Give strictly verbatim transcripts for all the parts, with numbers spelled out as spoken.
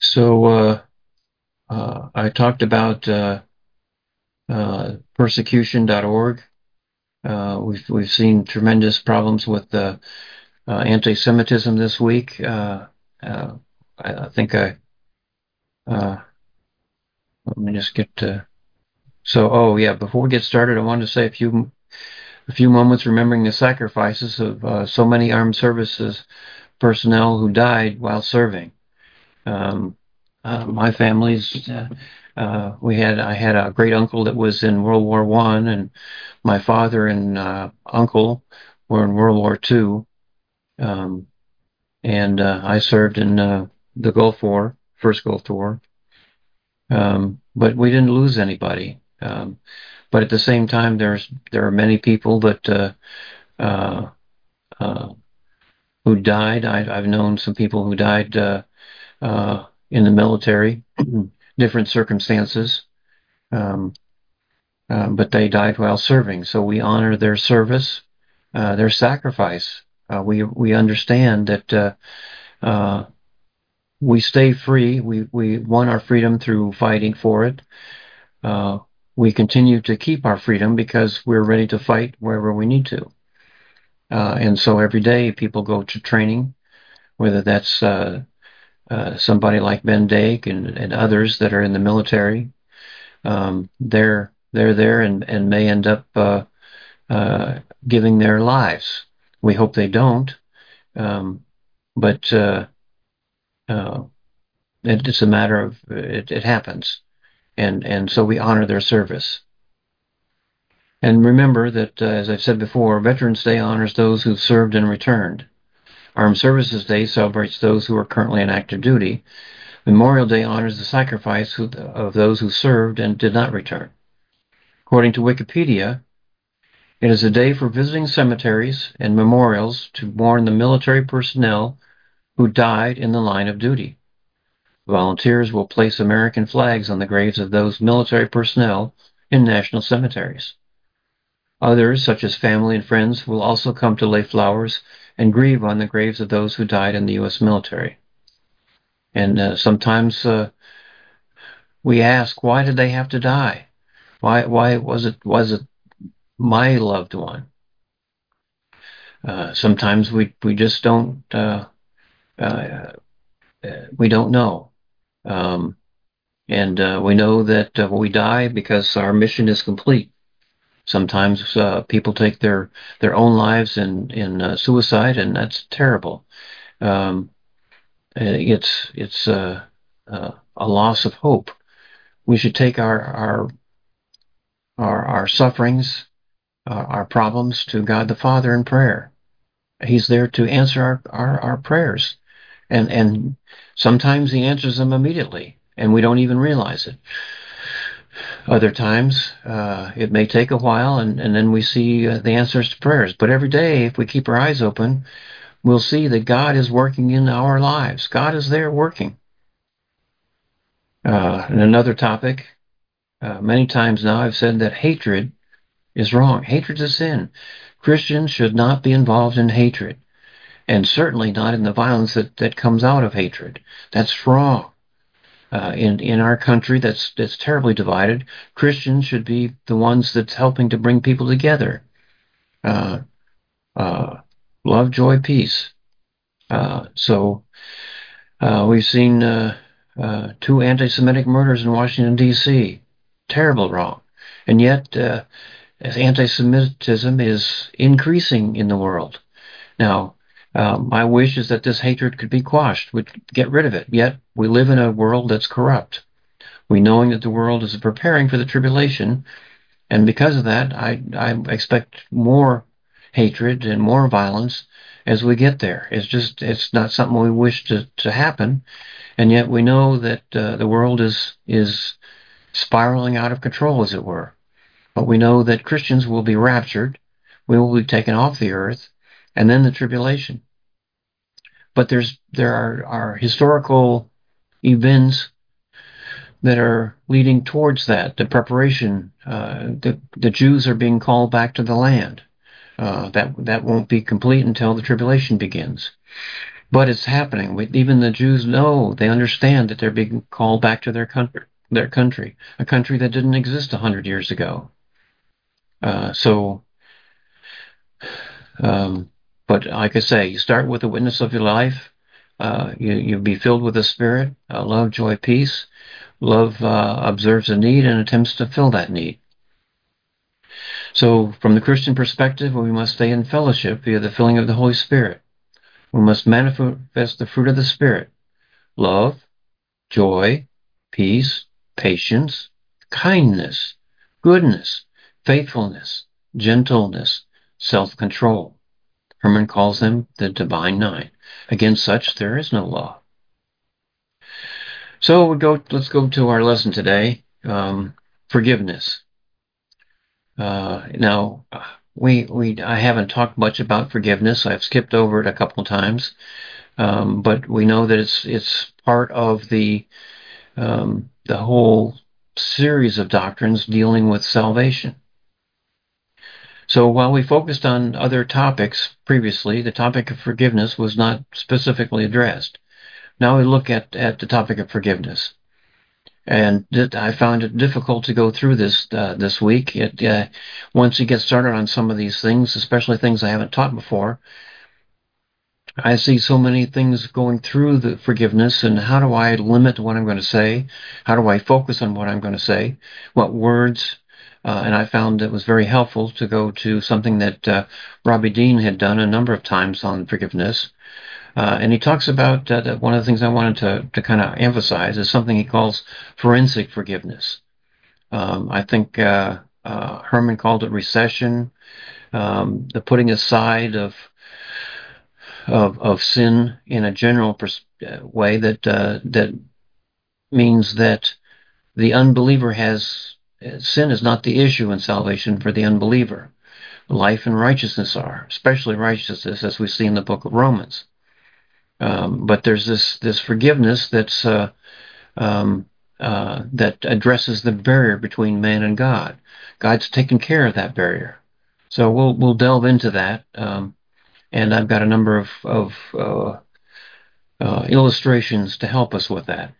So uh, uh, I talked about uh, uh, persecution dot org. Uh, we've we've seen tremendous problems with uh, uh, anti-Semitism this week. Uh, uh, I, I think I uh, let me just get to. So oh yeah, before we get started, I wanted to say a few a few moments remembering the sacrifices of uh, so many armed services personnel who died while serving. Um, uh, my family's uh, uh, we had I had a great uncle that was in World War One, and my father and uh, uncle were in World War Two, um, and uh, I served in uh, the Gulf War, first Gulf War. Um, but we didn't lose anybody. Um, but at the same time, there's there are many people that uh, uh, uh, who died. I, I've known some people who died uh, uh, in the military, different circumstances. Um, um, but they died while serving. So we honor their service, uh, their sacrifice. Uh, we we understand that uh, uh, we stay free. We we won our freedom through fighting for it. Uh, we continue to keep our freedom because we're ready to fight wherever we need to. Uh, and so every day people go to training, whether that's uh, uh, somebody like Ben Dake and, and others that are in the military. Um, they're they're there and, and may end up uh, uh, giving their lives. We hope they don't, um, but uh, uh, it, it's a matter of it, it happens, and and so we honor their service. And remember that, uh, as I've said before, Veterans Day honors those who've served and returned. Armed Services Day celebrates those who are currently in active duty. Memorial Day honors the sacrifice of those who served and did not return. According to Wikipedia, it is a day for visiting cemeteries and memorials to mourn the military personnel who died in the line of duty. Volunteers will place American flags on the graves of those military personnel in national cemeteries. Others, such as family and friends, will also come to lay flowers and grieve on the graves of those who died in the U S military. And uh, sometimes uh, we ask, why did they have to die? Why why was it was it my loved one? Uh, sometimes we we just don't uh, uh, we don't know. Um, and uh, we know that uh, we die because our mission is complete. Sometimes uh, people take their their own lives in in uh, suicide, and that's terrible. Um, it's it's uh, uh, a loss of hope. We should take our our our, our sufferings, uh, our problems to God the Father in prayer. He's there to answer our, our, our prayers, and and sometimes He answers them immediately, and we don't even realize it. Other times, uh, it may take a while, and, and then we see uh, the answers to prayers. But every day, if we keep our eyes open, we'll see that God is working in our lives. God is there working. Uh, and another topic, uh, many times now I've said that hatred is wrong. Hatred is sin. Christians should not be involved in hatred, and certainly not in the violence that, that comes out of hatred. That's wrong. Uh, in in our country that's that's terribly divided, Christians should be the ones that's helping to bring people together. Uh, uh, Love, joy, peace. Uh, so uh, we've seen uh, uh, two anti-Semitic murders in Washington D C Terrible wrong, and yet uh, anti-Semitism is increasing in the world now. Uh, my wish is that this hatred could be quashed, would get rid of it. Yet we live in a world that's corrupt. We knowing that the world is preparing for the tribulation, and because of that, I, I expect more hatred and more violence as we get there. It's just it's not something we wish to, to happen, and yet we know that uh, the world is is spiraling out of control, as it were. But we know that Christians will be raptured, we will be taken off the earth, and then the tribulation. But there's there are, are historical events that are leading towards that. The preparation, uh, the the Jews are being called back to the land. Uh, that that won't be complete until the tribulation begins. But it's happening. We, even the Jews know, they understand that they're being called back to their country, their country, a country that didn't exist a hundred years ago. Uh, so, um, but like I say, you start with the witness of your life. Uh, you you be filled with the Spirit, uh, love, joy, peace. Love uh, observes a need and attempts to fill that need. So, from the Christian perspective, we must stay in fellowship via the filling of the Holy Spirit. We must manifest the fruit of the Spirit: love, joy, peace, patience, kindness, goodness, faithfulness, gentleness, self-control. Herman calls them the divine nine. Against such there is no law. So we go. Let's go to our lesson today. Um, forgiveness. Uh, now, we we I haven't talked much about forgiveness. I've skipped over it a couple of times, um, but we know that it's it's part of the um, the whole series of doctrines dealing with salvation. So while we focused on other topics previously, the topic of forgiveness was not specifically addressed. Now we look at, at the topic of forgiveness. And I found it difficult to go through this uh, this week. It, uh, once you get started on some of these things, especially things I haven't taught before, I see so many things going through the forgiveness, and how do I limit what I'm going to say? How do I focus on what I'm going to say? What words? Uh, and I found it was very helpful to go to something that uh, Robbie Dean had done a number of times on forgiveness. Uh, and he talks about uh, that one of the things I wanted to, to kind of emphasize is something he calls forensic forgiveness. Um, I think uh, uh, Herman called it recession, um, the putting aside of of of sin in a general pers- uh, way that uh, that means that the unbeliever has sin is not the issue in salvation for the unbeliever. Life and righteousness are, especially righteousness, as we see in the book of Romans. Um, but there's this this forgiveness that's uh, um, uh, that addresses the barrier between man and God. God's taken care of that barrier. So we'll we'll delve into that. Um, and I've got a number of of uh, uh, illustrations to help us with that.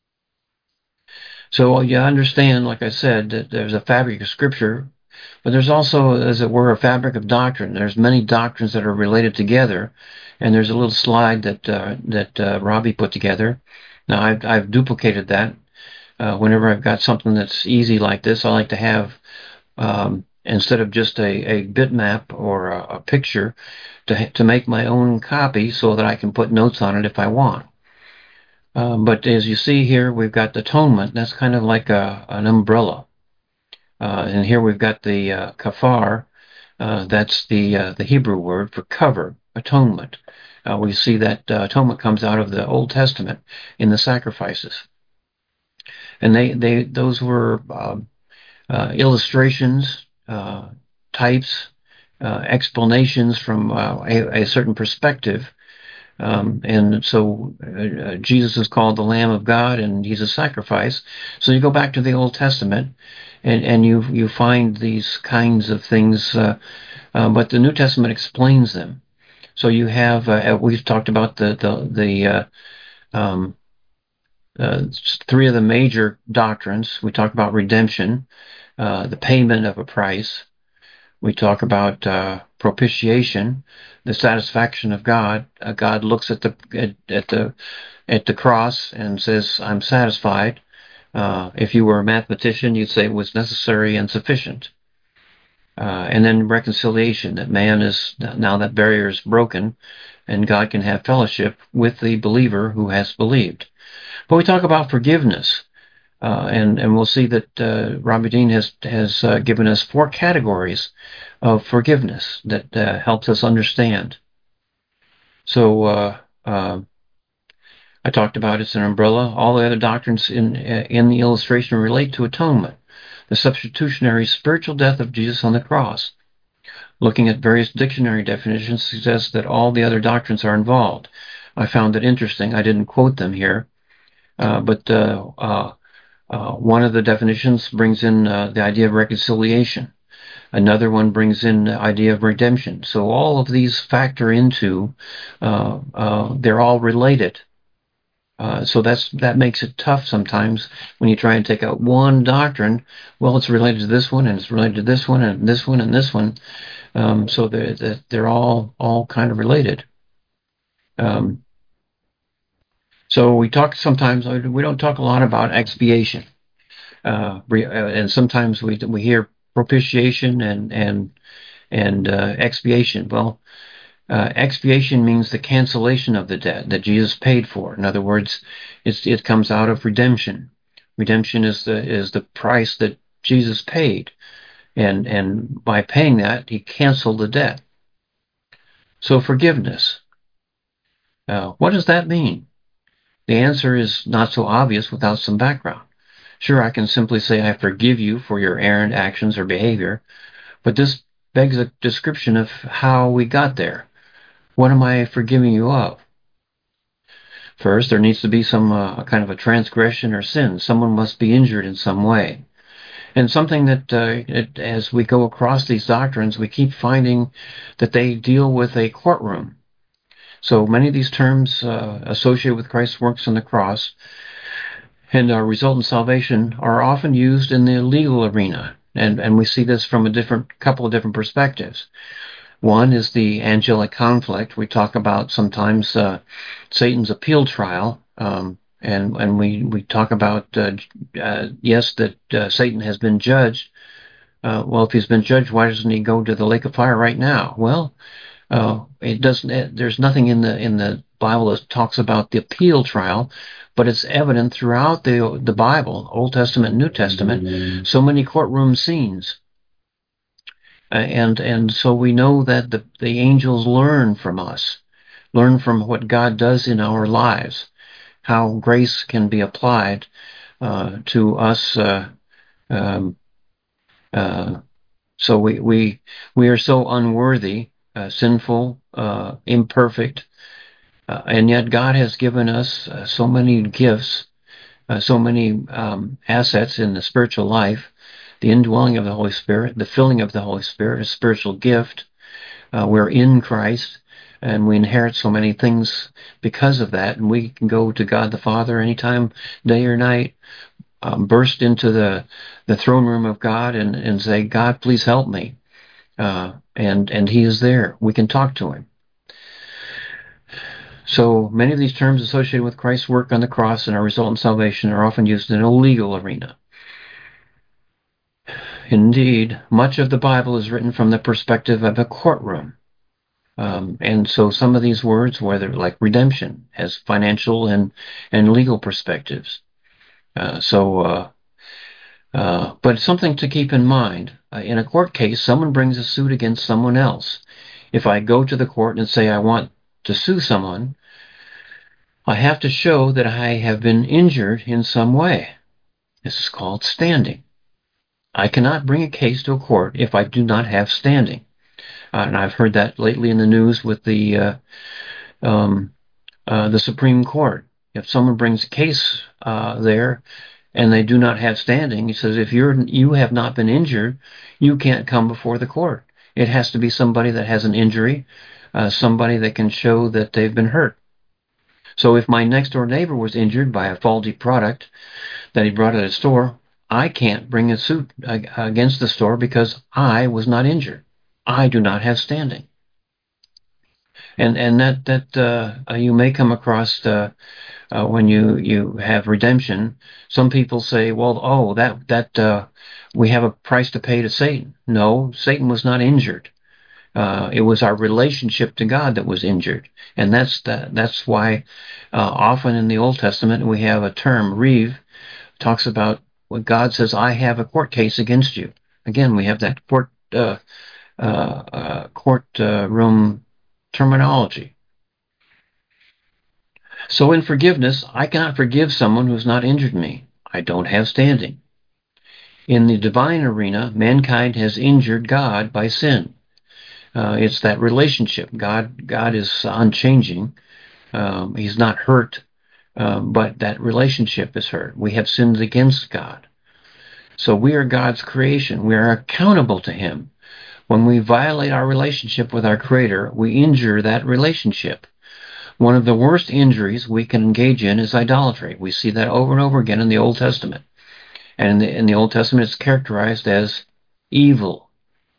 So you understand, like I said, that there's a fabric of Scripture, but there's also, as it were, a fabric of doctrine. There's many doctrines that are related together, and there's a little slide that uh, that uh, Robbie put together. Now I've I've duplicated that. Uh, whenever I've got something that's easy like this, I like to have um, instead of just a, a bitmap or a, a picture, to to make my own copy so that I can put notes on it if I want. Um, but as you see here, we've got the atonement. That's kind of like a, an umbrella. Uh, and here we've got the uh, kafar. Uh, that's the uh, the Hebrew word for cover, atonement. Uh, we see that uh, atonement comes out of the Old Testament in the sacrifices, and they they those were uh, uh, illustrations, uh, types, uh, explanations from uh, a, a certain perspective. Um, and so uh, Jesus is called the Lamb of God, and he's a sacrifice. So you go back to the Old Testament, and, and you you find these kinds of things, uh, uh, but the New Testament explains them. So you have uh, we've talked about the the the uh, um, uh, three of the major doctrines. We talk about redemption, uh, the payment of a price. We talk about uh, propitiation, the satisfaction of God. Uh, God looks at the at, at the at the cross and says, "I'm satisfied." Uh, if you were a mathematician, you'd say it was necessary and sufficient. Uh, and then reconciliation, that man is now that barrier is broken, and God can have fellowship with the believer who has believed. But we talk about forgiveness. Uh, and and we'll see that uh, Robbie Dean has has uh, given us four categories of forgiveness that uh, helps us understand. So uh, uh, I talked about it's an umbrella. All the other doctrines in in the illustration relate to atonement, the substitutionary spiritual death of Jesus on the cross. Looking at various dictionary definitions suggests that all the other doctrines are involved. I found it interesting. I didn't quote them here, uh, but uh, uh, Uh, one of the definitions brings in uh, the idea of reconciliation. Another one brings in the idea of redemption. So all of these factor into, uh, uh, they're all related. Uh, so that's that makes it tough sometimes when you try and take out one doctrine. Well, it's related to this one, and it's related to this one, and this one, and this one. Um, so they're they're all all kind of related. Um, so we talk sometimes. We don't talk a lot about expiation, uh, and sometimes we we hear propitiation and and and uh, expiation. Well, uh, expiation means the cancellation of the debt that Jesus paid for. In other words, it's, it comes out of redemption. Redemption is the is the price that Jesus paid, and and by paying that, he canceled the debt. So forgiveness. Uh, what does that mean? The answer is not so obvious without some background. Sure, I can simply say I forgive you for your errant actions or behavior, but this begs a description of how we got there. What am I forgiving you of? First, there needs to be some uh, kind of a transgression or sin. Someone must be injured in some way. And something that, uh, it, as we go across these doctrines, we keep finding that they deal with a courtroom. So many of these terms uh, associated with Christ's works on the cross and our resultant salvation are often used in the legal arena. And, and we see this from a different couple of different perspectives. One is the angelic conflict. We talk about sometimes uh, Satan's appeal trial, um, and and we we talk about uh, uh, yes that uh, Satan has been judged. Uh, well, if he's been judged, why doesn't he go to the lake of fire right now? Well, uh, it doesn't. It, there's nothing in the in the Bible that talks about the appeal trial, but it's evident throughout the the Bible, Old Testament, New Testament, mm-hmm. so many courtroom scenes. Uh, and and so we know that the, the angels learn from us, learn from what God does in our lives, how grace can be applied uh, to us. Uh, um, uh, so we, we we are so unworthy, uh, sinful, uh, imperfect, uh, and yet God has given us uh, so many gifts, uh, so many um, assets in the spiritual life. The indwelling of the Holy Spirit, the filling of the Holy Spirit, a spiritual gift. Uh, we're in Christ, and we inherit so many things because of that. And we can go to God the Father anytime, day or night, um, burst into the, the throne room of God and, and say, God, please help me. Uh, and, and He is there. We can talk to Him. So many of these terms associated with Christ's work on the cross and our resultant salvation are often used in a legal arena. Indeed, much of the Bible is written from the perspective of a courtroom. Um, and so some of these words, whether like redemption, has financial and, and legal perspectives. Uh, so, uh, uh, but something to keep in mind. Uh, in a court case, someone brings a suit against someone else. If I go to the court and say I want to sue someone, I have to show that I have been injured in some way. This is called standing. I cannot bring a case to a court if I do not have standing. Uh, and I've heard that lately in the news with the uh, um, uh, the Supreme Court. If someone brings a case uh, there and they do not have standing, he says, if you're you have not been injured, you can't come before the court. It has to be somebody that has an injury, uh, somebody that can show that they've been hurt. So if my next door neighbor was injured by a faulty product that he brought at a store, I can't bring a suit against the store because I was not injured. I do not have standing. And and that that uh, you may come across uh, uh, when you you have redemption. Some people say, well, oh, that that uh, we have a price to pay to Satan. No, Satan was not injured. Uh, it was our relationship to God that was injured, and that's the, that's why uh, often in the Old Testament we have a term, reeve, talks about when God says, I have a court case against you. Again, we have that court uh, uh, uh, court uh, room terminology. So in forgiveness, I cannot forgive someone who has not injured me. I don't have standing. In the divine arena, mankind has injured God by sin. Uh, it's that relationship. God, God is unchanging. Um, he's not hurt, um, but that relationship is hurt. We have sinned against God. So we are God's creation. We are accountable to Him. When we violate our relationship with our Creator, we injure that relationship. One of the worst injuries we can engage in is idolatry. We see that over and over again in the Old Testament. And in the, in the Old Testament, it's characterized as evil.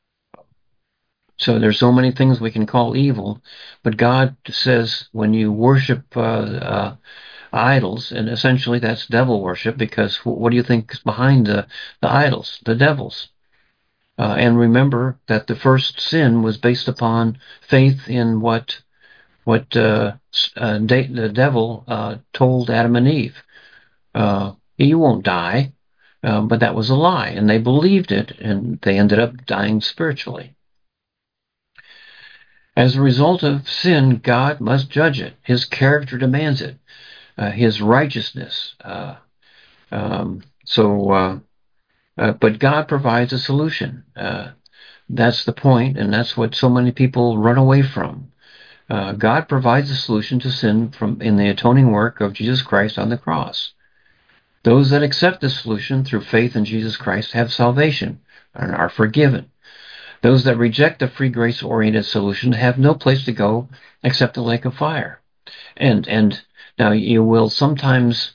So there's so many things we can call evil, but God says when you worship uh, uh, idols, and essentially that's devil worship, because what do you think is behind the, the idols? The devils. Uh, and remember that the first sin was based upon faith in what what uh, uh, de- the devil uh, told Adam and Eve. Uh, you won't die, uh, but that was a lie, and they believed it, and they ended up dying spiritually. As a result of sin, God must judge it. His character demands it. Uh, his righteousness. Uh, um, so, uh, uh, but God provides a solution. Uh, that's the point, and that's what so many people run away from. Uh, God provides a solution to sin from in the atoning work of Jesus Christ on the cross. Those that accept this solution through faith in Jesus Christ have salvation and are forgiven. Those that reject the free grace-oriented solution have no place to go except the lake of fire. And and now you will sometimes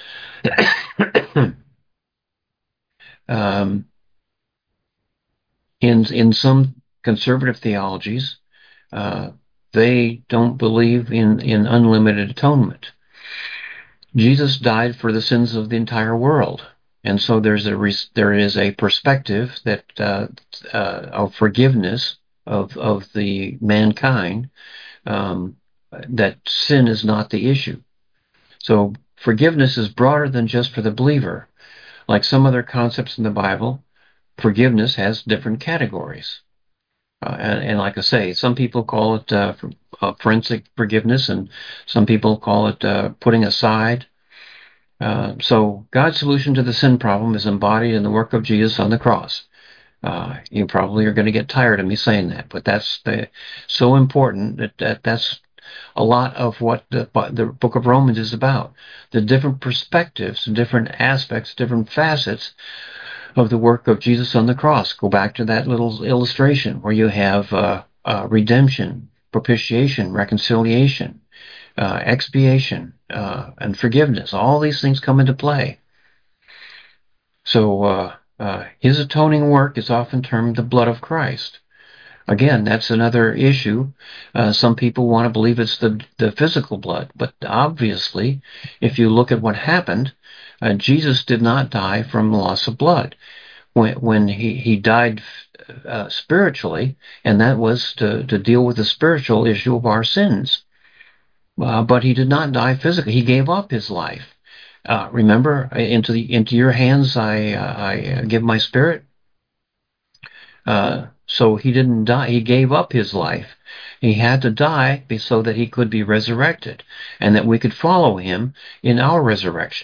um, in in some conservative theologies, uh, they don't believe in, in unlimited atonement. Jesus died for the sins of the entire world, and so there's a there is a perspective that uh, uh, of forgiveness of of the mankind, um, that sin is not the issue. So forgiveness is broader than just for the believer. Like some other concepts in the Bible, forgiveness has different categories. Uh, and, and like I say, some people call it uh, uh, forensic forgiveness, and some people call it uh, putting aside. Uh, so God's solution to the sin problem is embodied in the work of Jesus on the cross. Uh, you probably are going to get tired of me saying that, but that's the, so important that, that that's a lot of what the, the book of Romans is about. The different perspectives, different aspects, different facets of the work of Jesus on the cross. Go back to that little illustration where you have uh, uh, redemption, propitiation, reconciliation, uh, expiation, uh, and forgiveness. All these things come into play. So uh, uh, his atoning work is often termed the blood of Christ. Again, that's another issue. Uh, some people want to believe it's the, the physical blood, but obviously, if you look at what happened, uh, Jesus did not die from loss of blood. When, when he, he died uh, spiritually, and that was to, to deal with the spiritual issue of our sins. Uh, but he did not die physically. He gave up his life. Uh, remember, into the into your hands I uh, I give my spirit. Uh, so he didn't die. He gave up his life. He had to die so that he could be resurrected, and that we could follow him in our resurrection.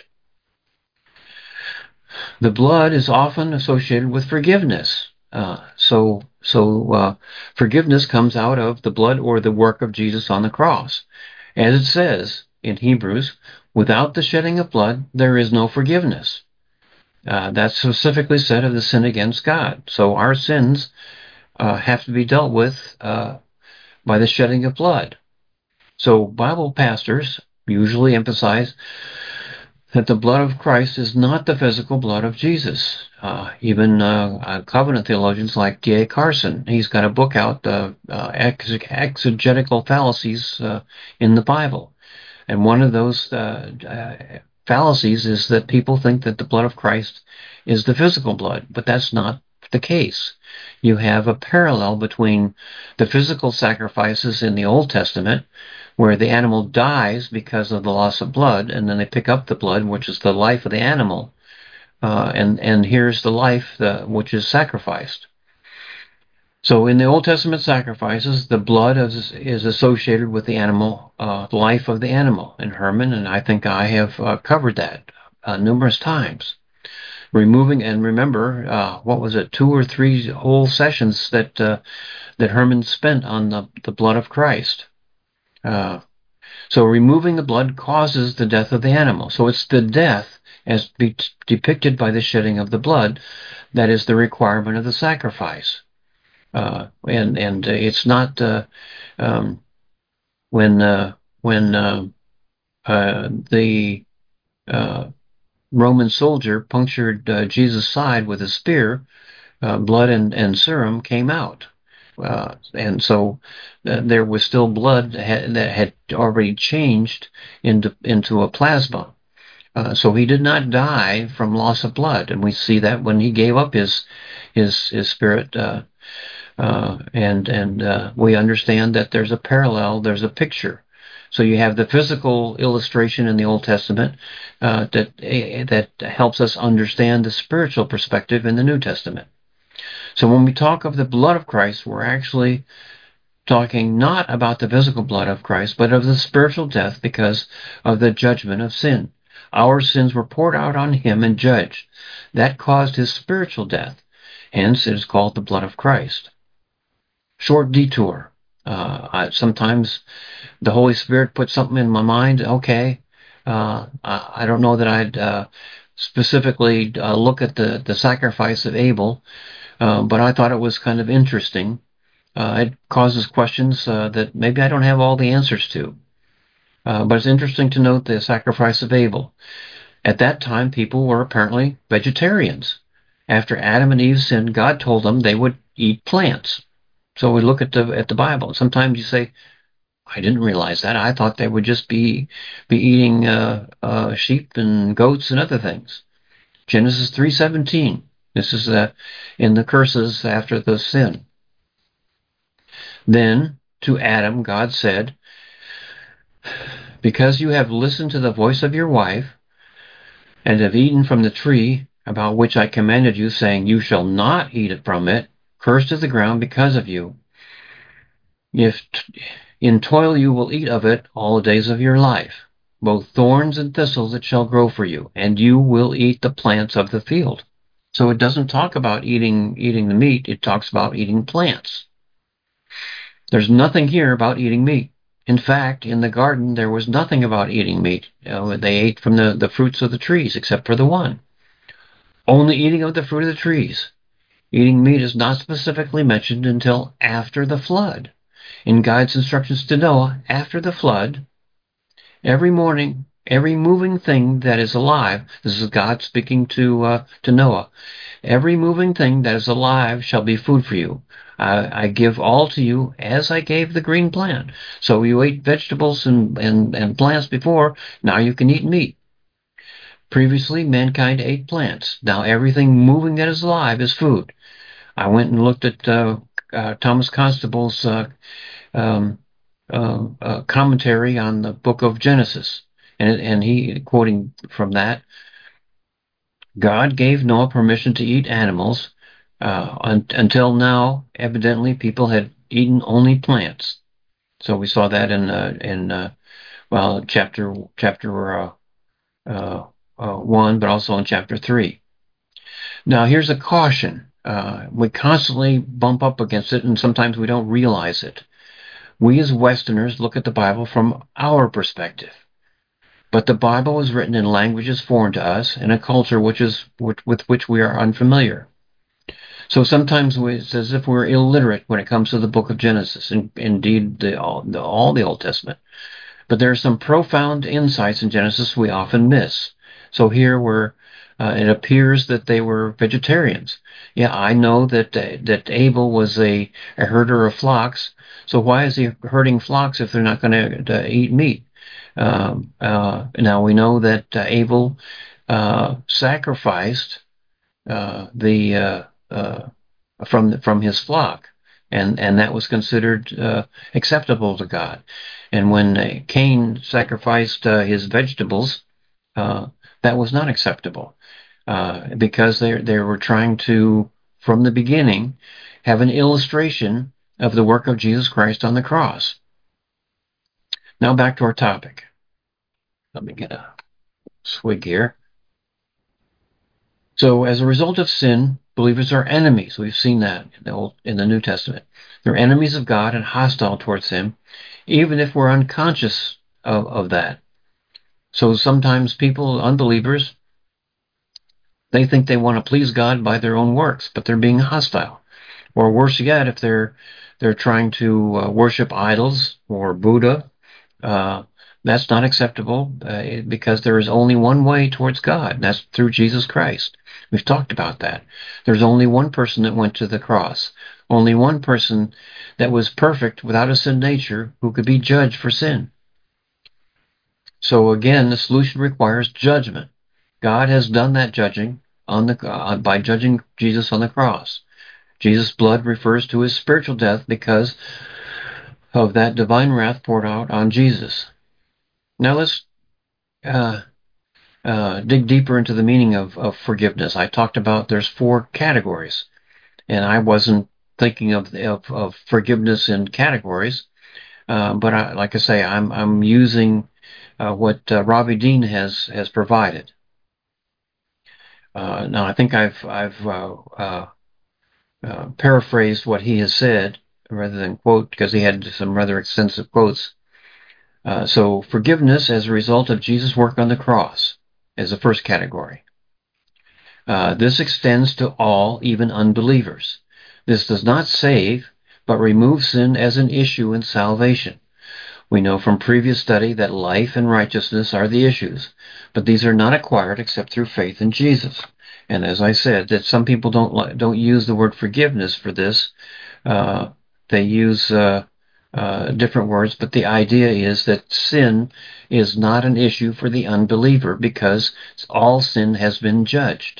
The blood is often associated with forgiveness. Uh, so so uh, forgiveness comes out of the blood or the work of Jesus on the cross. As it says in Hebrews, without the shedding of blood, there is no forgiveness. Uh, that's specifically said of the sin against God. So our sins uh, have to be dealt with uh, by the shedding of blood. So Bible pastors usually emphasize that the blood of Christ is not the physical blood of Jesus. Uh, even uh, uh, covenant theologians like D A Carson, he's got a book out, uh, uh, Exegetical Fallacies uh, in the Bible. And one of those uh, uh, fallacies is that people think that the blood of Christ is the physical blood, but that's not the case. You have a parallel between the physical sacrifices in the Old Testament, where the animal dies because of the loss of blood, and then they pick up the blood, which is the life of the animal, uh, and and here's the life the, which is sacrificed. So in the Old Testament sacrifices, the blood is, is associated with the animal, uh, life of the animal. And Herman, and I think I have uh, covered that uh, numerous times. Removing, and remember, uh, what was it, two or three whole sessions that uh, that Herman spent on the, the blood of Christ. Uh, so removing the blood causes the death of the animal. So it's the death, as be depicted by the shedding of the blood, that is the requirement of the sacrifice. Uh, and and it's not uh, um, when uh, when uh, uh, the uh, Roman soldier punctured uh, Jesus' side with a spear, uh, blood and, and serum came out. Uh, and so uh, there was still blood that had, that had already changed into into a plasma. Uh, so he did not die from loss of blood, and we see that when he gave up his his his spirit. Uh, uh, and and uh, we understand that there's a parallel, there's a picture. So you have the physical illustration in the Old Testament uh, that uh, that helps us understand the spiritual perspective in the New Testament. So when we talk of the blood of Christ, we're actually talking not about the physical blood of Christ, but of the spiritual death because of the judgment of sin. Our sins were poured out on him and judged. That caused his spiritual death. Hence, it is called the blood of Christ. Short detour. Uh, I, sometimes the Holy Spirit puts something in my mind. Okay, uh, I, I don't know that I'd uh, specifically uh, look at the, the sacrifice of Abel, uh, but I thought it was kind of interesting. Uh, it causes questions uh, that maybe I don't have all the answers to. Uh, but it's interesting to note the sacrifice of Abel. At that time, people were apparently vegetarians. After Adam and Eve sinned, God told them they would eat plants. So we look at the at the Bible. Sometimes you say, "I didn't realize that. I thought they would just be be eating uh, uh, sheep and goats and other things." Genesis three seventeen. This is uh, in the curses after the sin. Then to Adam, God said, "Because you have listened to the voice of your wife, and have eaten from the tree about which I commanded you, saying, you shall not eat from it, cursed is the ground because of you. If t- in toil you will eat of it all the days of your life. Both thorns and thistles it shall grow for you, and you will eat the plants of the field." So it doesn't talk about eating eating the meat, it talks about eating plants. There's nothing here about eating meat. In fact, in the garden, there was nothing about eating meat. You know, they ate from the, the fruits of the trees, except for the one. Only eating of the fruit of the trees. Eating meat is not specifically mentioned until after the flood. In God's instructions to Noah, after the flood, every morning, every moving thing that is alive, this is God speaking to uh, to Noah, every moving thing that is alive shall be food for you. I, I give all to you as I gave the green plant. So you ate vegetables and, and, and plants before, now you can eat meat. Previously, mankind ate plants. Now everything moving that is alive is food. I went and looked at uh, uh, Thomas Constable's uh, um, uh, uh, commentary on the book of Genesis. And, and he, quoting from that, God gave Noah permission to eat animals. Uh, un- until now, evidently, people had eaten only plants. So we saw that in uh, in uh, well, chapter chapter uh, uh, uh, one, but also in chapter three. Now, here's a caution. Uh, we constantly bump up against it, and sometimes we don't realize it. We as Westerners look at the Bible from our perspective. But the Bible was written in languages foreign to us, in a culture which is with which we are unfamiliar. So sometimes it's as if we're illiterate when it comes to the book of Genesis, and indeed the, all, the, all the Old Testament. But there are some profound insights in Genesis we often miss. So here we're, uh, it appears that they were vegetarians. Yeah, I know that uh, that Abel was a, a herder of flocks. So why is he herding flocks if they're not going to eat meat? Um, uh, now we know that uh, Abel uh, sacrificed uh, the uh, uh, from from his flock, and and that was considered uh, acceptable to God. And when uh, Cain sacrificed uh, his vegetables, uh, that was not acceptable uh, because they they were trying to, from the beginning, have an illustration of the work of Jesus Christ on the cross. Now back to our topic. Let me get a swig here. So as a result of sin, believers are enemies. We've seen that in the Old, in the New Testament. They're enemies of God and hostile towards Him, even if we're unconscious of, of that. So sometimes people, unbelievers, they think they want to please God by their own works, but they're being hostile. Or worse yet, if they're they're trying to uh, worship idols or Buddha, uh, that's not acceptable uh, because there is only one way towards God, and that's through Jesus Christ. We've talked about that. There's only one person that went to the cross, only one person that was perfect without a sin nature who could be judged for sin. So again, the solution requires judgment. God has done that judging on the uh, by judging Jesus on the cross. Jesus' blood refers to his spiritual death because of that divine wrath poured out on Jesus. Now let's uh, uh, dig deeper into the meaning of, of forgiveness. I talked about there's four categories, and I wasn't thinking of of, of forgiveness in categories, uh, but I, like I say, I'm I'm using uh, what uh, Robbie Dean has has provided. Uh, now I think I've I've uh, uh, uh, paraphrased what he has said rather than quote, because he had some rather extensive quotes. Uh, so forgiveness as a result of Jesus' work on the cross is the first category. Uh, this extends to all, even unbelievers. This does not save, but removes sin as an issue in salvation. We know from previous study that life and righteousness are the issues, but these are not acquired except through faith in Jesus. And as I said, that some people don't don't use the word forgiveness for this. Uh, they use uh, uh, different words, but the idea is that sin is not an issue for the unbeliever because all sin has been judged.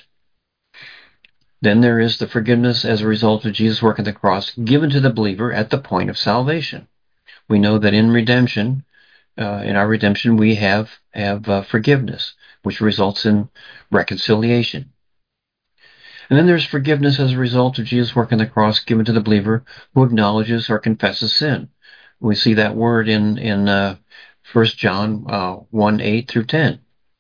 Then there is the forgiveness as a result of Jesus' work on the cross given to the believer at the point of salvation. We know that in redemption, uh, in our redemption, we have have uh, forgiveness, which results in reconciliation. And then there's forgiveness as a result of Jesus' work on the cross given to the believer who acknowledges or confesses sin. We see that word in in uh, First John uh, one eight through ten.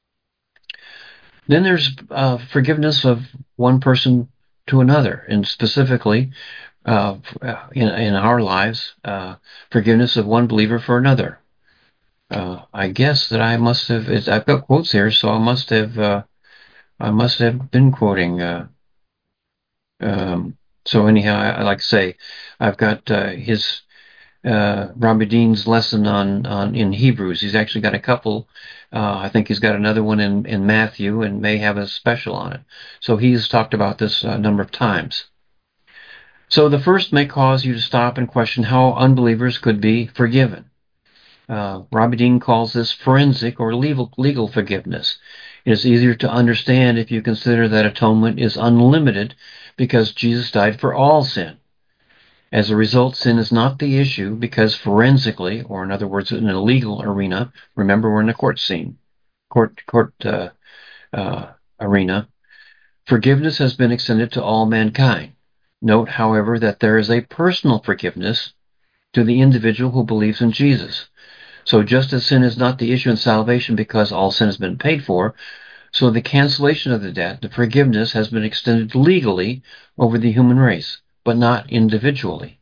Then there's uh, forgiveness of one person to another, and specifically uh, in in our lives, uh, forgiveness of one believer for another. Uh, I guess that I must have. I've got quotes here, so I must have. Uh, I must have been quoting. Uh, um, so anyhow, I, I like to say, I've got uh, his uh, Robbie Dean's lesson on on in Hebrews. He's actually got a couple. Uh, I think he's got another one in in Matthew, and may have a special on it. So he's talked about this a number of times. So the first may cause you to stop and question how unbelievers could be forgiven. Uh, Robbie Dean calls this forensic or legal, legal forgiveness. It is easier to understand if you consider that atonement is unlimited because Jesus died for all sin. As a result, sin is not the issue because forensically, or in other words, in a legal arena, remember we're in a court scene, court court uh, uh, arena, forgiveness has been extended to all mankind. Note, however, that there is a personal forgiveness to the individual who believes in Jesus. So just as sin is not the issue in salvation because all sin has been paid for, so the cancellation of the debt, the forgiveness, has been extended legally over the human race, but not individually.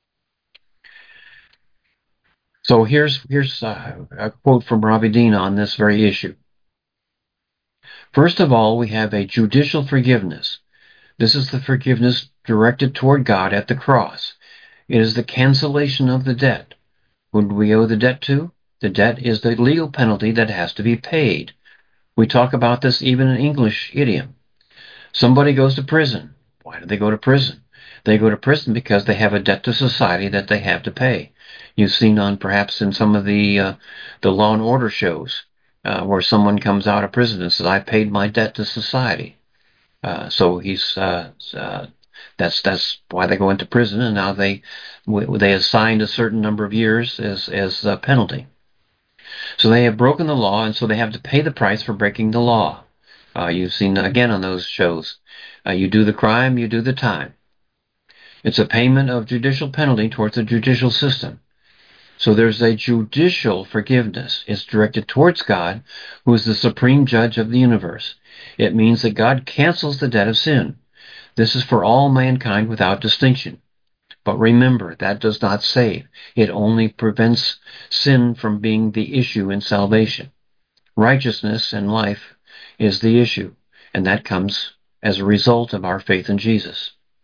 So here's here's a, a quote from Robbie Dean on this very issue. First of all, we have a judicial forgiveness. This is the forgiveness directed toward God at the cross. It is the cancellation of the debt. Who do we owe the debt to? The debt is the legal penalty that has to be paid. We talk about this even in English idiom. Somebody goes to prison. Why do they go to prison? They go to prison because they have a debt to society that they have to pay. You've seen on perhaps in some of the uh, the Law and Order shows uh, where someone comes out of prison and says, "I paid my debt to society." Uh, so he's uh, uh, that's that's why they go into prison, and now they they assigned a certain number of years as as a penalty. So they have broken the law, and so they have to pay the price for breaking the law. Uh, you've seen again on those shows. Uh, you do the crime, you do the time. It's a payment of judicial penalty towards the judicial system. So there's a judicial forgiveness. It's directed towards God, who is the supreme judge of the universe. It means that God cancels the debt of sin. This is for all mankind without distinction. But remember, that does not save. It only prevents sin from being the issue in salvation. Righteousness and life is the issue, and that comes as a result of our faith in Jesus.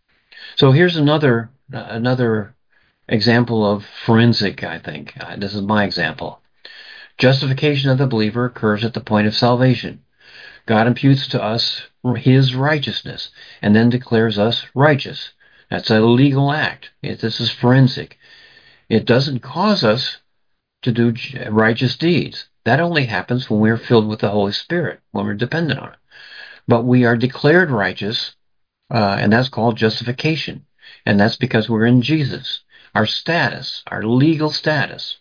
So here's another uh, another example of forensic, I think. Uh, this is my example. Justification of the believer occurs at the point of salvation. God imputes to us his righteousness and then declares us righteous. That's a legal act. It, this is forensic. It doesn't cause us to do righteous deeds. That only happens when we're filled with the Holy Spirit, when we're dependent on it. But we are declared righteous, uh, and that's called justification. And that's because we're in Jesus. Our status, our legal status.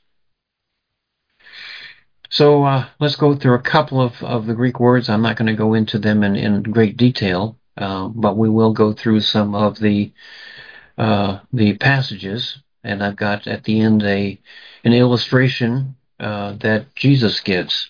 So uh, let's go through a couple of, of the Greek words. I'm not going to go into them in, in great detail, uh, but we will go through some of the uh, the passages. And I've got at the end a an illustration uh, that Jesus gives.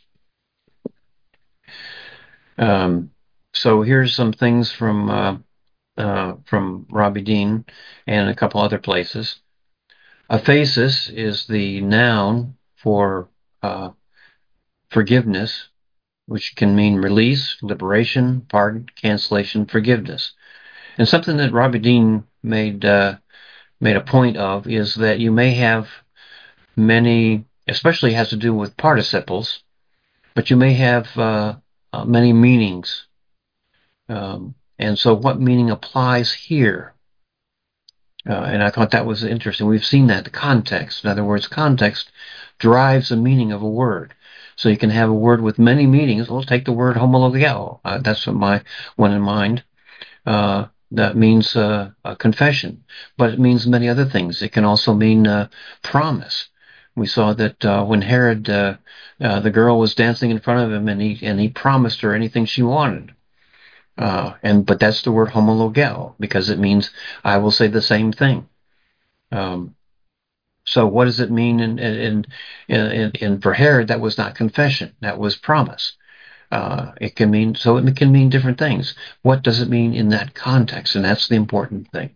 Um, so here's some things from uh, uh, from Robbie Dean and a couple other places. Aphesis is the noun for uh, forgiveness, which can mean release, liberation, pardon, cancellation, forgiveness. And something that Robbie Dean made uh, made a point of is that you may have many, especially has to do with participles, but you may have uh, uh, many meanings. Um, and so, what meaning applies here? Uh, and I thought that was interesting. We've seen that, the context. In other words, context drives the meaning of a word. So you can have a word with many meanings. We'll take the word homologeo. Uh, that's what my one in mind. Uh, that means uh, a confession, but it means many other things. It can also mean uh, promise. We saw that uh, when Herod, uh, uh, the girl was dancing in front of him, and he and he promised her anything she wanted. Uh, and but that's the word homologeo because it means I will say the same thing. Um, so what does it mean in in, in in in for Herod? That was not confession. That was promise. Uh, it can mean so it can mean different things. What does it mean in that context? And that's the important thing.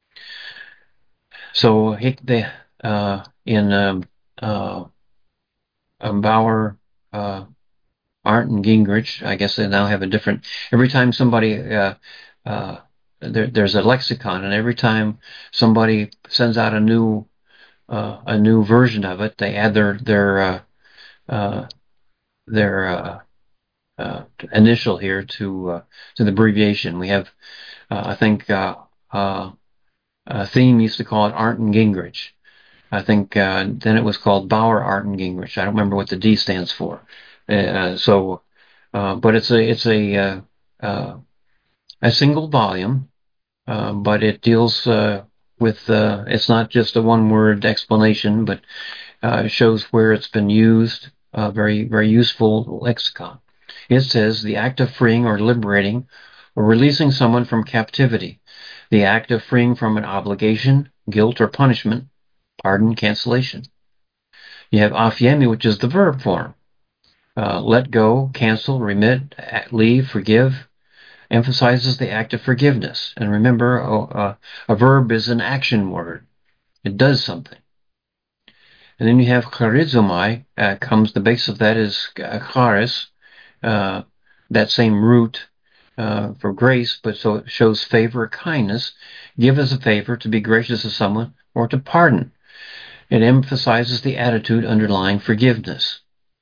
So he, they, uh, in um, uh, um, Bauer, uh, Arndt, and Gingrich, I guess they now have a different. Every time somebody uh, uh, there, there's a lexicon, and every time somebody sends out a new uh, a new version of it, they add their their uh, uh, their uh, uh, initial here to uh, to the abbreviation. We have, uh, I think, uh, uh, uh, Theme used to call it Arndt and Gingrich. I think uh, then it was called Bauer, Arndt, and Gingrich. I don't remember what the D stands for. Uh, so, uh, but it's a it's a uh, uh, a single volume, uh, but it deals uh, with. Uh, it's not just a one-word explanation, but uh, shows where it's been used. Uh, very very useful lexicon. It says the act of freeing or liberating or releasing someone from captivity, the act of freeing from an obligation, guilt, or punishment, pardon, cancellation. You have aphiemi, which is the verb form. Uh, let go, cancel, remit, leave, forgive, emphasizes the act of forgiveness. And remember, uh, a verb is an action word. It does something. And then you have charizomai, uh, comes, the base of that is charis, uh, that same root uh, for grace, but so it shows favor, kindness, give as a favor, to be gracious to someone, or to pardon. It emphasizes the attitude underlying forgiveness.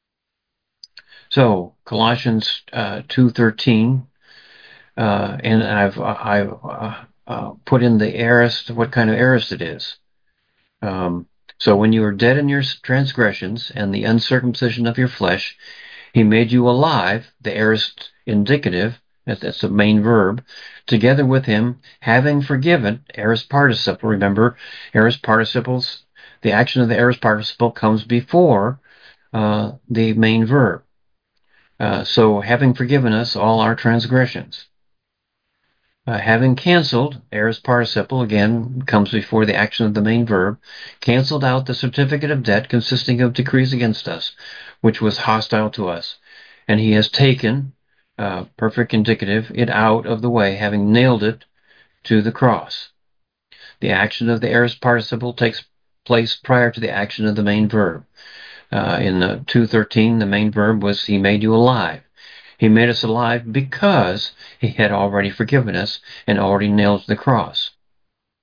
So Colossians uh, two thirteen, uh, and I've I've uh, uh, put in the aorist, what kind of aorist it is. Um, so when you are dead in your transgressions and the uncircumcision of your flesh, he made you alive, the aorist indicative, that's the main verb, together with him, having forgiven, aorist participle. Remember, aorist participles, the action of the aorist participle comes before uh, the main verb. Uh, so having forgiven us all our transgressions. Uh, having canceled, aorist participle, again, comes before the action of the main verb, canceled out the certificate of debt consisting of decrees against us, which was hostile to us. And he has taken, uh, perfect indicative, it out of the way, having nailed it to the cross. The action of the aorist participle takes place prior to the action of the main verb. Uh, in the two thirteen, the main verb was he made you alive. He made us alive because he had already forgiven us and already nailed the cross.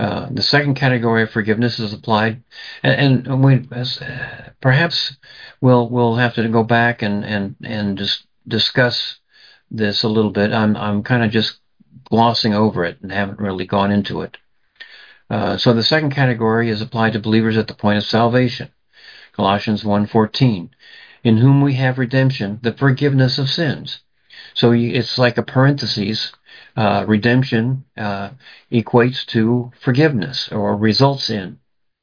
Uh, the second category of forgiveness is applied, and, and we as, uh, perhaps we'll we'll have to go back and and and just discuss this a little bit. I'm I'm kind of just glossing over it and haven't really gone into it. Uh, so the second category is applied to believers at the point of salvation. Colossians one fourteen, in whom we have redemption, the forgiveness of sins. So it's like a parenthesis. Uh, redemption uh, equates to forgiveness or results in.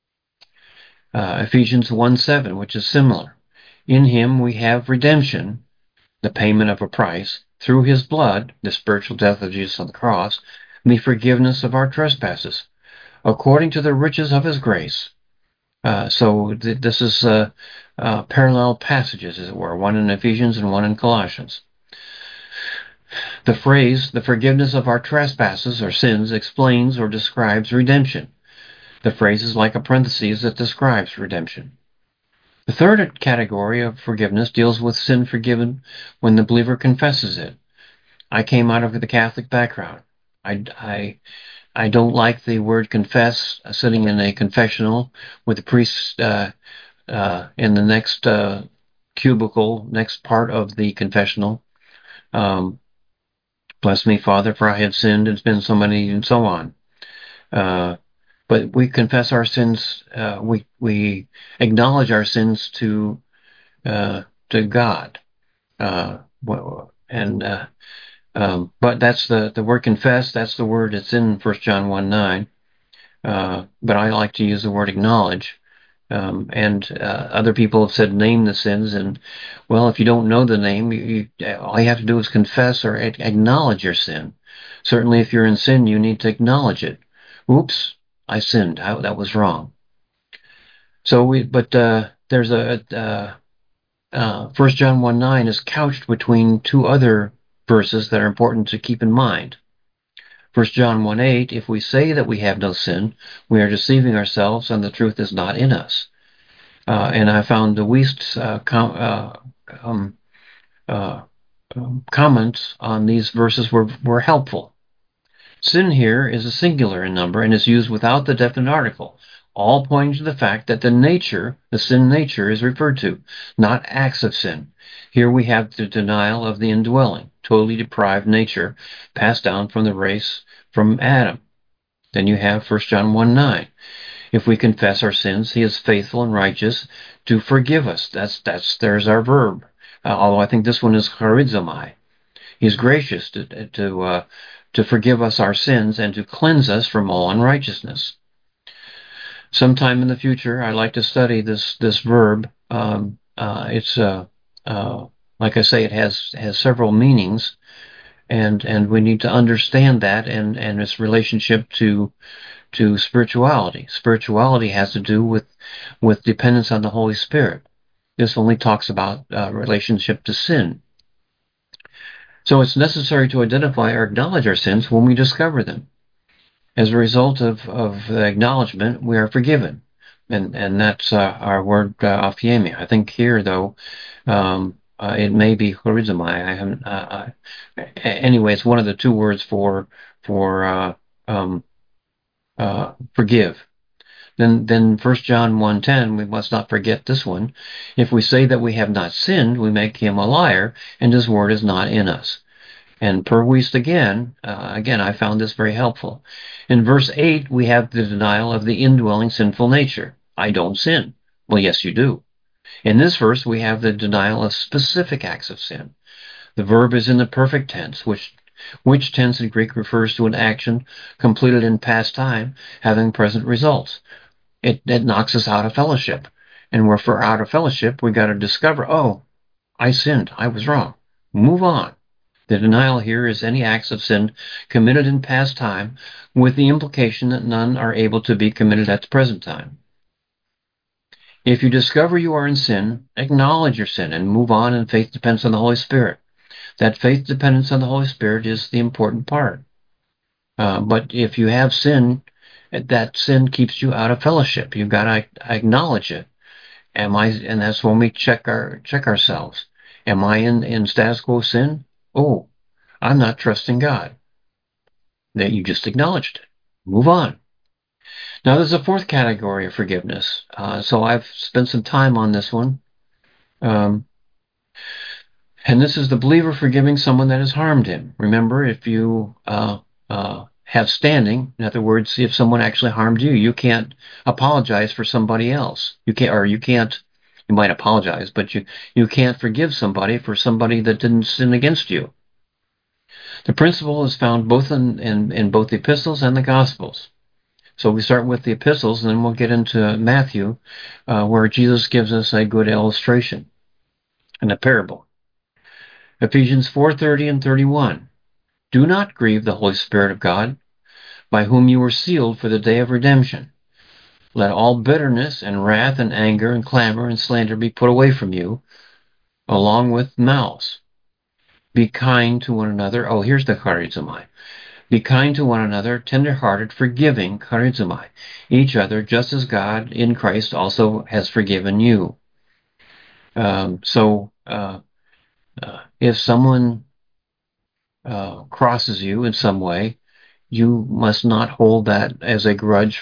Uh, Ephesians one seven, which is similar. In him we have redemption, the payment of a price, through his blood, the spiritual death of Jesus on the cross, and the forgiveness of our trespasses, according to the riches of his grace. Uh, so th- this is uh, uh, parallel passages, as it were, one in Ephesians and one in Colossians. The phrase, the forgiveness of our trespasses or sins, explains or describes redemption. The phrase is like a parenthesis that describes redemption. The third category of forgiveness deals with sin forgiven when the believer confesses it. I came out of the Catholic background. I, I, I don't like the word confess, uh, sitting in a confessional with the priest uh, uh, in the next uh, cubicle, next part of the confessional. Um, Bless me, Father, for I have sinned and been so many, and so on. Uh, but we confess our sins. Uh, we we acknowledge our sins to uh, to God. Uh, and uh, um, but that's the the word confess. That's the word that's in First John one nine. Uh, but I like to use the word acknowledge. Um, and uh, other people have said name the sins, and well, if you don't know the name, you, you, all you have to do is confess or acknowledge your sin. Certainly, if you're in sin, you need to acknowledge it. Oops, I sinned. I, that was wrong. So we, but uh, there's a uh, uh, First John one nine is couched between two other verses that are important to keep in mind. First John one eight, if we say that we have no sin, we are deceiving ourselves, and the truth is not in us. Uh, and I found the Wuest's uh, com- uh, um, uh, um, comments on these verses were, were helpful. Sin here is a singular in number and is used without the definite article, all pointing to the fact that the nature, the sin nature, is referred to, not acts of sin. Here we have the denial of the indwelling, totally deprived nature passed down from the race from Adam. Then you have First John one nine. If we confess our sins, he is faithful and righteous to forgive us. That's that's there's our verb. Uh, although I think this one is charizomai. He's gracious to to uh, to forgive us our sins and to cleanse us from all unrighteousness. Sometime in the future, I'd like to study this this verb. Um, uh, it's uh, uh, like I say, it has has several meanings, and and we need to understand that and and its relationship to to spirituality. Spirituality has to do with with dependence on the Holy Spirit. This only talks about uh, relationship to sin. So it's necessary to identify or acknowledge our sins when we discover them. As a result of, of the acknowledgement, we are forgiven. And and that's uh, our word uh, aphiemi. I think here, though, um, uh, it may be chorizomai. I haven't. Uh, uh, anyway, it's one of the two words for for uh, um, uh, forgive. Then, then First John one ten, we must not forget this one. If we say that we have not sinned, we make him a liar, and his word is not in us. And per Wuest again, uh, again, I found this very helpful. In verse eight, we have the denial of the indwelling sinful nature. I don't sin. Well, yes, you do. In this verse, we have the denial of specific acts of sin. The verb is in the perfect tense, which which tense in Greek refers to an action completed in past time having present results. It, it knocks us out of fellowship. And if we're out of fellowship, we got to discover, oh, I sinned. I was wrong. Move on. The denial here is any acts of sin committed in past time, with the implication that none are able to be committed at the present time. If you discover you are in sin, acknowledge your sin and move on, and faith depends on the Holy Spirit. That faith dependence on the Holy Spirit is the important part. Uh, but if you have sin, that sin keeps you out of fellowship. You've got to acknowledge it. Am I? And that's when we check our check ourselves. Am I in in status quo sin? Oh, I'm not trusting God. That you just acknowledged it. Move on. Now, there's a fourth category of forgiveness. Uh, so I've spent some time on this one. Um, and this is the believer forgiving someone that has harmed him. Remember, if you uh, uh, have standing, in other words, if someone actually harmed you, you can't apologize for somebody else. You can't, or you can't. You might apologize, but you you can't forgive somebody for somebody that didn't sin against you. The principle is found both in, in, in both the epistles and the gospels. So we start with the epistles, and then we'll get into Matthew, uh, where Jesus gives us a good illustration and a parable. Ephesians four thirty and thirty-one. Do not grieve the Holy Spirit of God, by whom you were sealed for the day of redemption. Let all bitterness and wrath and anger and clamor and slander be put away from you, along with malice. Be kind to one another. Oh, here's the charizomai. Be kind to one another, tender-hearted, forgiving, charizomai, each other, just as God in Christ also has forgiven you. Um, so, uh, uh, if someone uh, crosses you in some way, you must not hold that as a grudge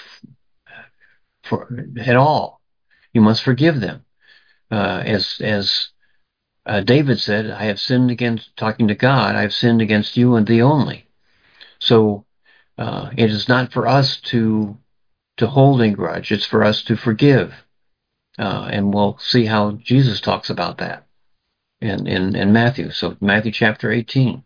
for at all. You must forgive them. Uh, as as uh, David said, I have sinned against, talking to God, I have sinned against you and thee only. So uh, it is not for us to to hold a grudge. It's for us to forgive. Uh, and we'll see how Jesus talks about that in, in, in Matthew. So Matthew chapter eighteen.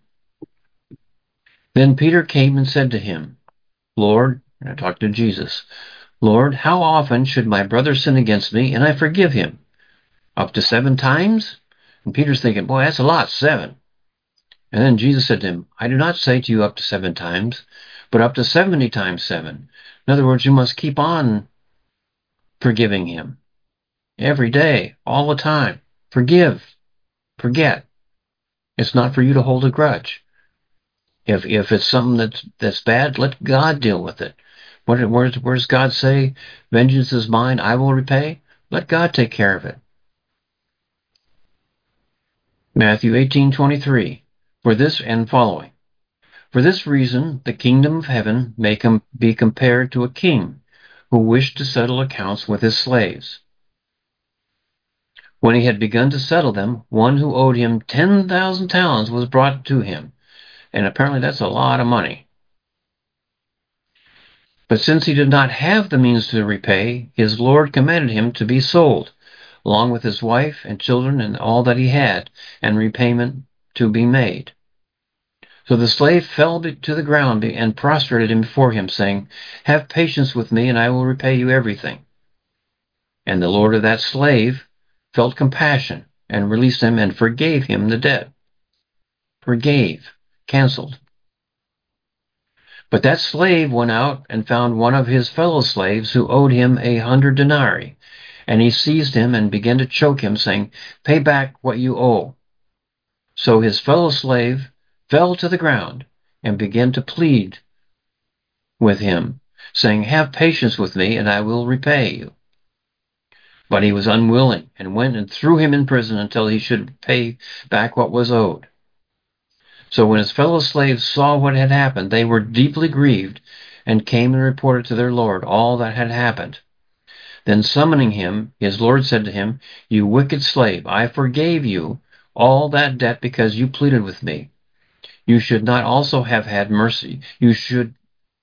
Then Peter came and said to him, Lord, and I talked to Jesus, Lord, how often should my brother sin against me and I forgive him? Up to seven times? And Peter's thinking, boy, that's a lot, seven. And then Jesus said to him, I do not say to you up to seven times, but up to seventy times seven. In other words, you must keep on forgiving him. Every day, all the time. Forgive. Forget. It's not for you to hold a grudge. If if it's something that's that's bad, let God deal with it. What where, where does God say, vengeance is mine, I will repay? Let God take care of it. Matthew eighteen twenty-three. For this and following. For this reason, the kingdom of heaven may com- be compared to a king who wished to settle accounts with his slaves. When he had begun to settle them, one who owed him ten thousand talents was brought to him. And apparently that's a lot of money. But since he did not have the means to repay, his lord commanded him to be sold, along with his wife and children and all that he had, and repayment to be made. So the slave fell to the ground and prostrated him before him, saying, Have patience with me, and I will repay you everything. And the lord of that slave felt compassion, and released him, and forgave him the debt. Forgave. Canceled. But that slave went out and found one of his fellow slaves who owed him a hundred denarii. And he seized him and began to choke him, saying, Pay back what you owe. So his fellow slave fell to the ground and began to plead with him, saying, Have patience with me, and I will repay you. But he was unwilling, and went and threw him in prison until he should pay back what was owed. So when his fellow slaves saw what had happened, they were deeply grieved, and came and reported to their lord all that had happened. Then summoning him, his lord said to him, You wicked slave, I forgave you all that debt because you pleaded with me. You should not also have had mercy. You should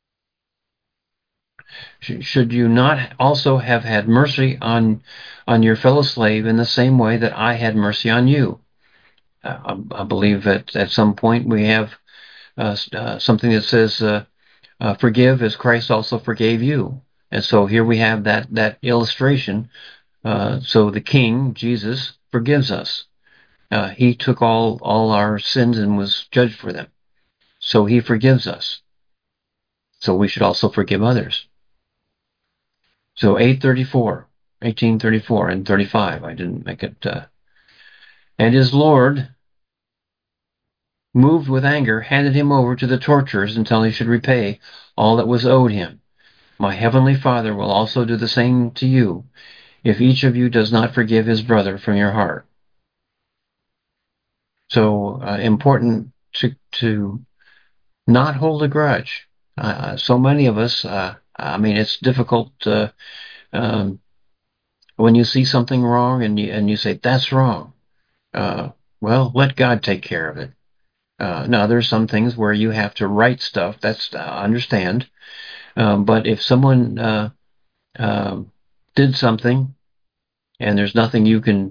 should you not also have had mercy on on your fellow slave in the same way that I had mercy on you? Uh, I, I believe that at some point we have uh, uh, something that says, uh, uh, forgive as Christ also forgave you. And so here we have that, that illustration. Uh, so the King, Jesus, forgives us. Uh, he took all, all our sins and was judged for them. So he forgives us. So we should also forgive others. So eight thirty-four, eighteen thirty-four and thirty-five. I didn't make it. Uh, and his Lord, moved with anger, handed him over to the torturers until he should repay all that was owed him. My heavenly Father will also do the same to you, if each of you does not forgive his brother from your heart. So uh, important to to not hold a grudge. Uh, so many of us, uh, I mean, it's difficult uh, um, when you see something wrong and you and you say that's wrong. Uh, well, let God take care of it. Uh, now, there's some things where you have to write stuff. That's uh, understand. Um, but if someone uh, um, did something and there's nothing you can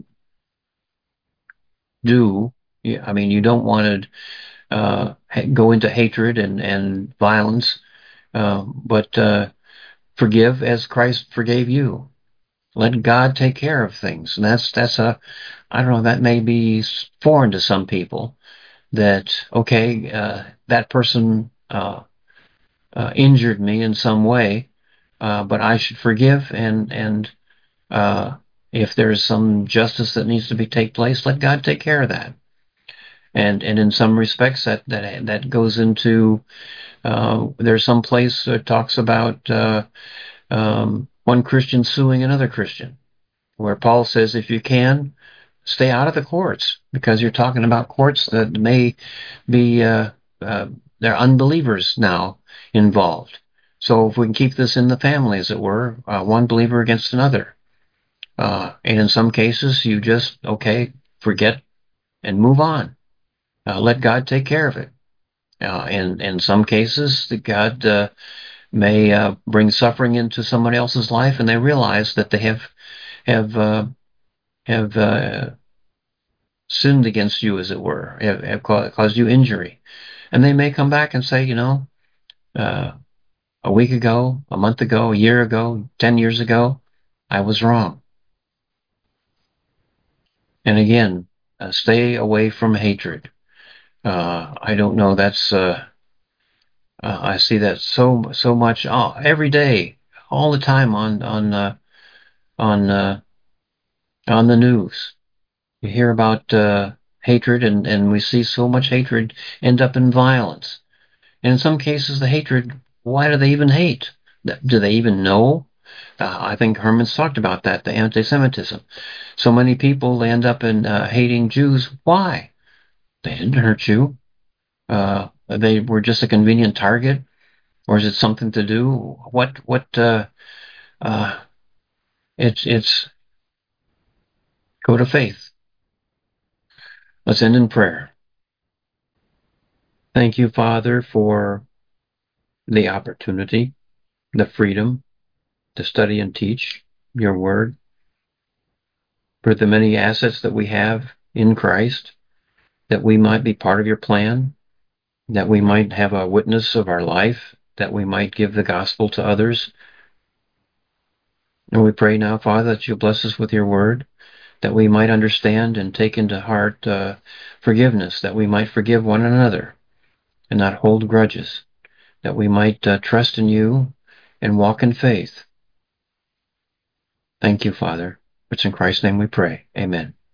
do, you, I mean, you don't want to uh, go into hatred and and violence, uh, but uh, forgive as Christ forgave you. Let God take care of things, and that's that's a I don't know, that may be foreign to some people. That okay, uh, that person uh, uh, injured me in some way, uh, but I should forgive, and and uh, if there's some justice that needs to be take place, let God take care of that. And and in some respects, that that that goes into uh, there's some place that talks about uh, um, one Christian suing another Christian, where Paul says if you can, stay out of the courts because you're talking about courts that may be uh, uh, they're unbelievers now involved. So if we can keep this in the family, as it were, uh, one believer against another, uh, and in some cases you just okay forget and move on. Uh, let God take care of it. Uh, and in some cases, that God uh, may uh, bring suffering into someone else's life, and they realize that they have have uh, have uh, sinned against you, as it were, have, have caused you injury, and they may come back and say, you know, uh, a week ago, a month ago, a year ago, ten years ago, I was wrong. And again, uh, stay away from hatred. Uh, I don't know. That's uh, uh, I see that so so much oh, every day, all the time on on uh, on uh, on the news. You hear about uh, hatred, and and we see so much hatred end up in violence. And in some cases, the hatred. Why do they even hate? Do they even know? Uh, I think Herman's talked about that, the anti-Semitism. So many people end up in uh, hating Jews. Why? They didn't hurt you. Uh, they were just a convenient target, or is it something to do? What? What? Uh, uh, it's it's go to faith. Let's end in prayer. Thank you, Father, for the opportunity, the freedom to study and teach your word, for the many assets that we have in Christ, that we might be part of your plan, that we might have a witness of our life, that we might give the gospel to others. And we pray now, Father, that you bless us with your word, that we might understand and take into heart uh, forgiveness, that we might forgive one another and not hold grudges, that we might uh, trust in you and walk in faith. Thank you, Father. It's in Christ's name we pray. Amen.